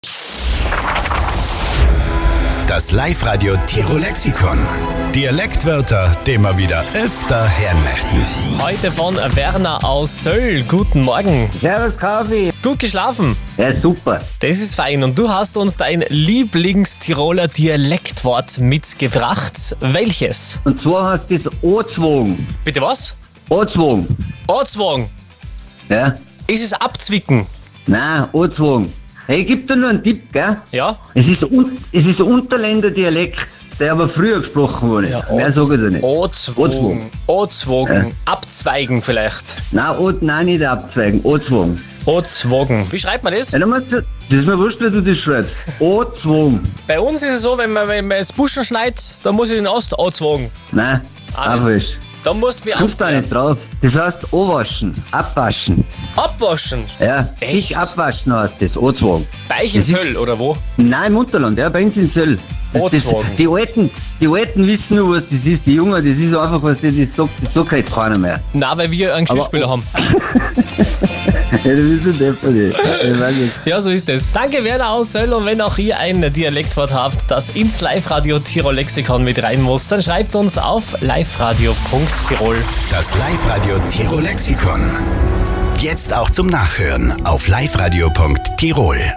Das Live-Radio Tirol-Lexikon. Dialektwörter, die wir wieder öfter hören möchten. Heute von Werner aus Söll. Guten Morgen. Servus, Kaffee. Gut geschlafen? Ja, super. Das ist fein. Und du hast uns dein Lieblingstiroler Dialektwort mitgebracht. Welches? Und zwar heißt das Anzwungen. Bitte was? Anzwungen. Anzwungen. Ja? Ist es abzwicken? Nein, Anzwungen. Hey, ich geb dir nur einen Tipp, gell? Ja? Es ist ein Unterländerdialekt, der aber früher gesprochen wurde. Ja, Mehr sage ich dir nicht. Anzwungen. Anzwungen. Ja. Abzweigen vielleicht. Nein, nicht abzweigen. Anzwungen. Anzwungen. Wie schreibt man das? Ja, das ist mir wurscht, wie du das schreibst. Anzwungen. Bei uns ist es so, wenn man jetzt Buschen schneidet, dann muss ich den Ast anzwungen. Nein, Auch nicht. falsch. Dann musst du mich Kommt da aufklären. nicht drauf. Das heißt anwaschen, abwaschen. Abwaschen. Ja, Echt? sich abwaschen heißt das, Anzwungen. Bei euch in Söll, oder wo? Nein, im Unterland, ja, bei uns in Söll. Anzwungen. Die Alten wissen nur, was das ist. Die Jungen, das ist einfach, was das sagt halt keiner mehr. Nein, weil wir einen Geschirrspüler haben. Ja, du bist ein Deppert. Ich weiß nicht. Ja, so ist es. Danke, Werner aus Söll. Und wenn auch ihr ein Dialektwort habt, das ins Live-Radio Tirol-Lexikon mit rein muss, dann schreibt uns auf liveradio.tirol. Das Live-Radio Tirol-Lexikon. Jetzt auch zum Nachhören auf liveradio.tirol.